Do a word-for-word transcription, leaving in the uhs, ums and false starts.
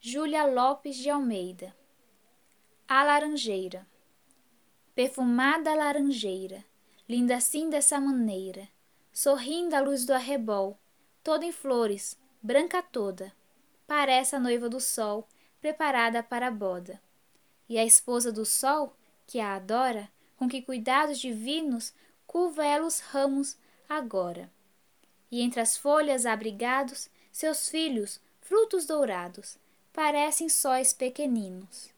Júlia Lopes de Almeida. A laranjeira. Perfumada laranjeira, linda assim dessa maneira, sorrindo à luz do arrebol, toda em flores, branca toda, parece a noiva do sol, preparada para a boda. E a esposa do sol, que a adora, com que cuidados divinos curva ela os ramos agora. E entre as folhas abrigados, seus filhos, frutos dourados, parecem sóis pequeninos.